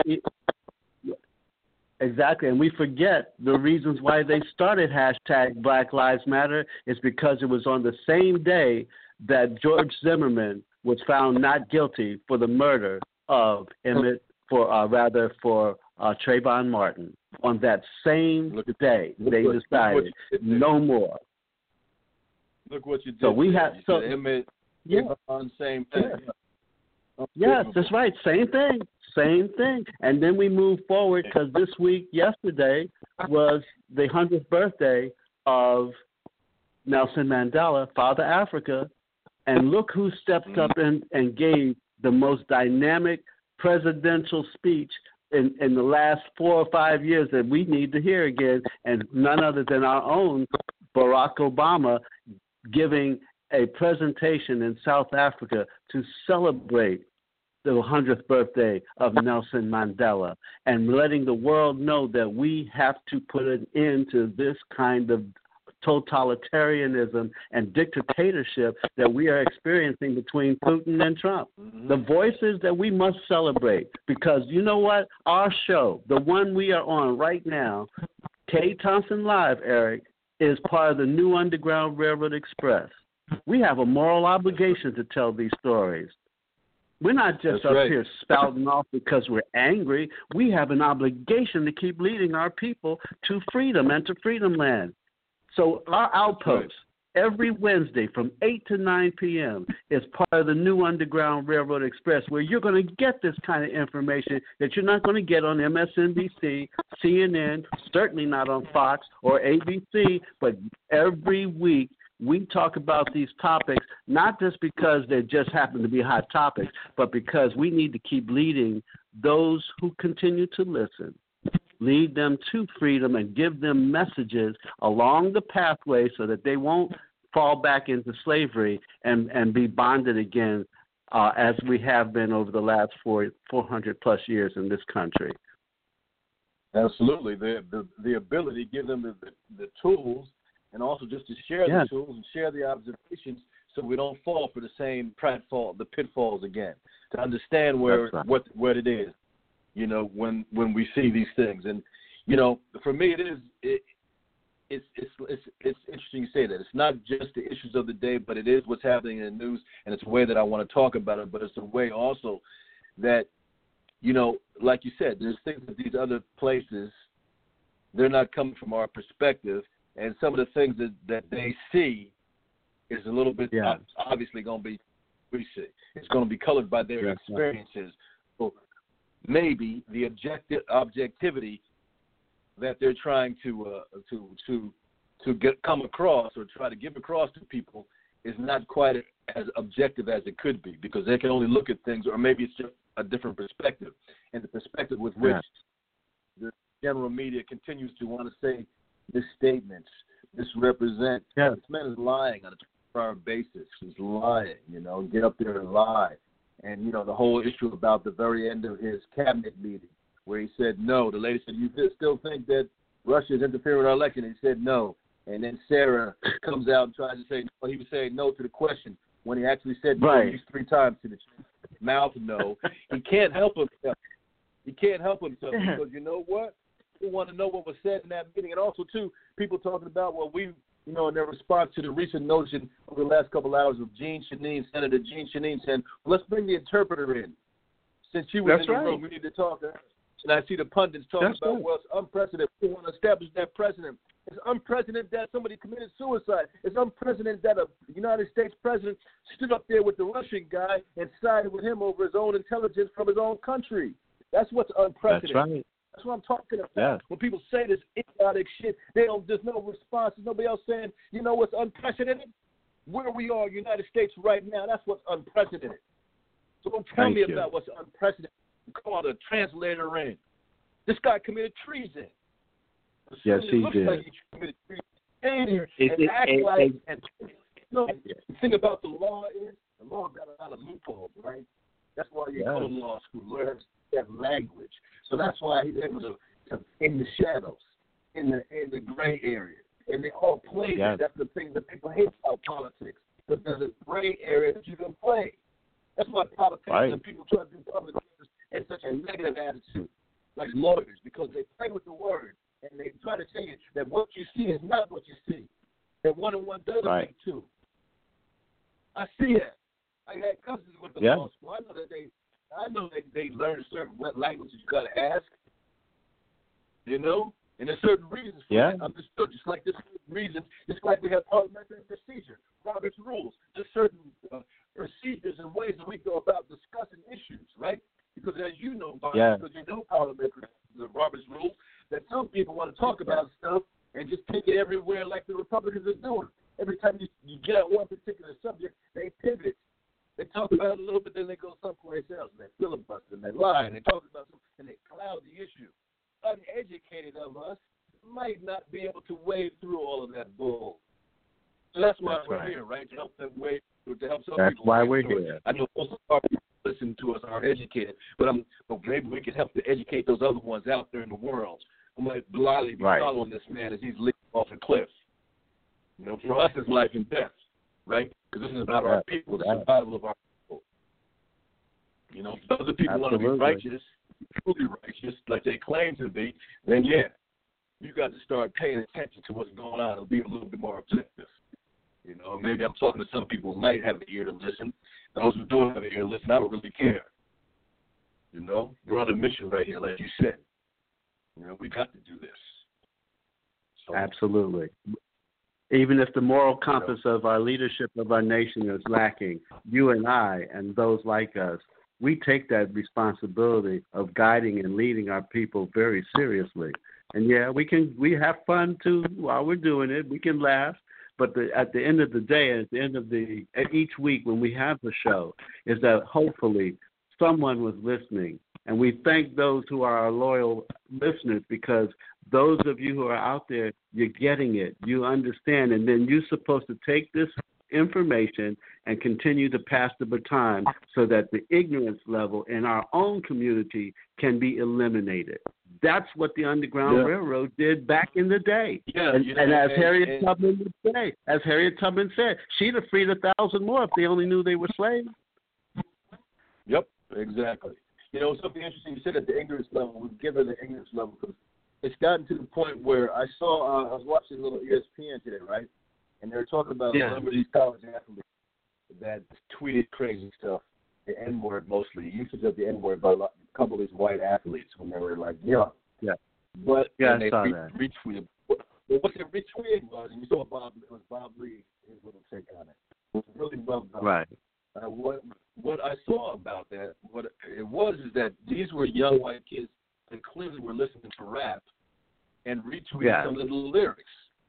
Exactly, and we forget the reasons why they started hashtag Black Lives Matter is because it was on the same day that George Zimmerman was found not guilty for the murder of Trayvon Martin. On that same day, they decided no more. Look what you did. So we have Emmett, on same thing. Yes, that's right. Same thing. And then we move forward because yesterday was the 100th birthday of Nelson Mandela, Father Africa. And look who stepped up and gave the most dynamic presidential speech in the last 4 or 5 years that we need to hear again, and none other than our own Barack Obama giving a presentation in South Africa to celebrate the 100th birthday of Nelson Mandela and letting the world know that we have to put an end to this kind of totalitarianism and dictatorship that we are experiencing between Putin and Trump. Mm-hmm. The voices that we must celebrate, because you know what? Our show, the one we are on right now, K. Thompson Live, Eric, is part of the new Underground Railroad Express. We have a moral obligation to tell these stories. We're not just here spouting off because we're angry. We have an obligation to keep leading our people to freedom and to Freedom Land. So our outpost every Wednesday from 8 to 9 p.m. is part of the new Underground Railroad Express, where you're going to get this kind of information that you're not going to get on MSNBC, CNN, certainly not on Fox or ABC, but every week we talk about these topics, not just because they just happen to be hot topics, but because we need to keep leading those who continue to listen. Lead them to freedom and give them messages along the pathway so that they won't fall back into slavery and be bonded again as we have been over the last 400 plus years in this country. Absolutely. The ability to give them the tools, and also just to share the tools and share the observations so we don't fall for the same the pitfalls again, to understand what it is, you know, when we see these things. And, you know, for me it's interesting you say that. It's not just the issues of the day, but it is what's happening in the news, and it's a way that I want to talk about it, but it's a way also that, you know, like you said, there's things that these other places, they're not coming from our perspective, and some of the things that they see is a little bit obviously going to be, we see. It's going to be colored by their experiences. So maybe the objectivity that they're trying to come across or try to give across to people is not quite as objective as it could be, because they can only look at things, or maybe it's just a different perspective, and the perspective with which the general media continues to want to say misstatements, misrepresent. This man is lying on a 24-hour basis. He's lying, you know, get up there and lie. And, you know, the whole issue about the very end of his cabinet meeting where he said no. The lady said, you still think that Russia is interfering with our election? And he said no. And then Sarah comes out and tries to say, well, he was saying no to the question when he actually said no at least 3 times to the mouth no. He can't help himself. Because you know what? People want to know what was said in that meeting. And also, too, people talking about, well, you know, in their response to the recent notion over the last couple hours of Senator Jean Shanine saying, well, let's bring the interpreter in. Since she was in the room, we need to talk to her. And I see the pundits talking about, well, it's unprecedented. We want to establish that precedent. It's unprecedented that somebody committed suicide. It's unprecedented that a United States president stood up there with the Russian guy and sided with him over his own intelligence from his own country. That's what's unprecedented. That's right. That's what I'm talking about. When people say this idiotic shit, there's no response. There's nobody else saying, you know what's unprecedented? Where we are, United States right now, that's what's unprecedented. So don't tell me about what's unprecedented. Call the translator in. This guy committed treason. Yes, he did. Like he committed treason. And act like. The thing about the law is, the law got a lot of loopholes, right? That's why you go to law school, learn that language. So that's why he's able to in the shadows, in the gray area, and they all play. That's the thing that people hate about politics. But there's a gray area that you can play. That's why politicians and people try to do public service and such a negative attitude, like lawyers, because they play with the word and they try to tell you that what you see is not what you see, that 1 and 1 doesn't make 2. I see that. I had cousins with the law school. I know that they learn certain languages you got to ask, you know, and there's certain reasons for that. Understood. Just like this reason, just like we have parliamentary procedure, Robert's rules. There's certain procedures and ways that we go about discussing issues, right? Because as you know, because you know parliamentary, the Robert's rules, that some people want to talk about stuff and just take it everywhere like the Republicans are doing. Every time you get at one particular subject, they pivot. They talk about it a little bit, then they go someplace else. And they filibuster, and they lie, and they talk about something, and they cloud the issue. Uneducated of us might not be able to wade through all of that bull. So that's why we're here, right? To help them wade through, to help some people. That's why we're here. I know most of our people listen to us are educated, but maybe we can help to educate those other ones out there in the world who might blindly be following this man as he's leaping off a cliff. You know, for us, it's life and death, right? Because this is about our people, the survival of our people. You know, if other people want to be righteous, truly righteous, like they claim to be, then you got to start paying attention to what's going on and be a little bit more objective. You know, maybe I'm talking to some people who might have an ear to listen. Those who don't have an ear to listen, I don't really care. You know, we're on a mission right here, like you said. You know, we got to do this. So, absolutely. Even if the moral compass of our leadership of our nation is lacking, you and I and those like us, we take that responsibility of guiding and leading our people very seriously. And we have fun too while we're doing it. We can laugh. But at the end of the day, at the end of each week when we have the show, is that hopefully someone was listening. And we thank those who are our loyal listeners, because those of you who are out there, you're getting it. You understand. And then you're supposed to take this information and continue to pass the baton so that the ignorance level in our own community can be eliminated. That's what the Underground Railroad did back in the day. And as Harriet Tubman said, she'd have freed 1,000 more if they only knew they were slaves. Yep, exactly. You know, something interesting you said at the ignorance level, we've given the ignorance level, because it's gotten to the point where I was watching a little ESPN today, right? And they were talking about some of these college athletes that tweeted crazy stuff, the N-word mostly, usage of the N-word by a couple of these white athletes when they were like, But I saw that. Retweeted. But what they retweeted was, and you saw Bob Lee, his little take on it. It was really well done. Right. What I saw about that, what it was is that these were young white kids that clearly were listening to rap and retweeted some of the lyrics.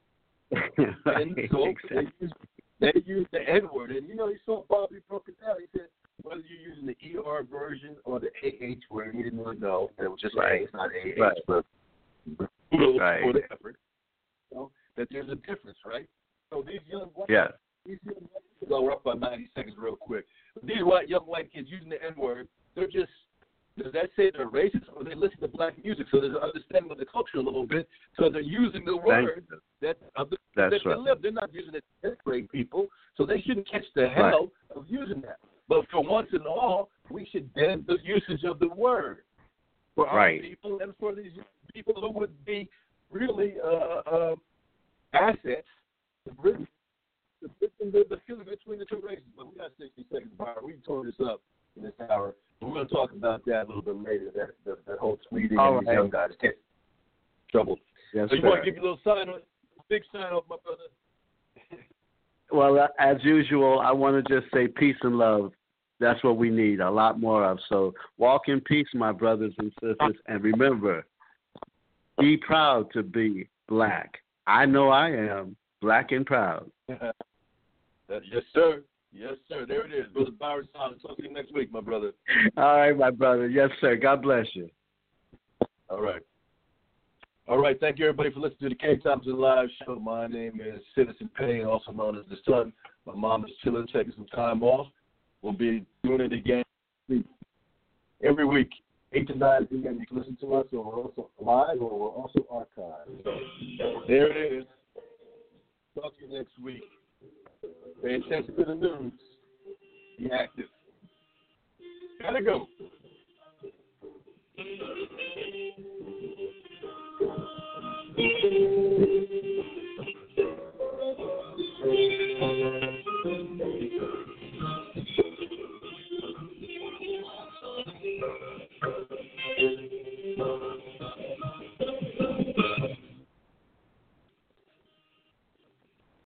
And so they used the N-word. And, you know, you saw Bobby broke it down. He said, whether you're using the ER version or the AH word, he didn't really know. It was just A, it's not AH, but kudos for the effort. You know, that there's a difference, right? So these young white kids, we're up by 90 seconds real quick. These young white kids using the N-word, they're just, does that say they're racist, or they listen to black music, so there's an understanding of the culture a little bit, so they're using the word that they live. They're not using it to separate people, so they shouldn't catch the hell of using that. But for once and all, we should bend the usage of the word for our people and for these people who would be really assets to bring the feeling between the two races. But we got 60 seconds, Byron. We tore this up in this hour. We're going to talk about that a little bit later, that whole tweeting and these young guys get trouble. Yes, so you want to give you a little big sign off, my brother? Well, as usual, I want to just say peace and love. That's what we need, a lot more of. So walk in peace, my brothers and sisters. And remember, be proud to be black. I know I am black and proud. Yes, sir. Yes, sir. There it is. Brother Byron Solomon. Talk to you next week, my brother. All right, my brother. Yes, sir. God bless you. All right. All right. Thank you, everybody, for listening to the K Thompson Live Show. My name is Citizen Payne, also known as The Sun. My mom is chilling, taking some time off. We'll be doing it again every week, 8 to 9 p.m. You can listen to us, or we're also live, or we're also archived. So there it is. Talk to you next week. Pay attention to the news. Be active. Gotta go.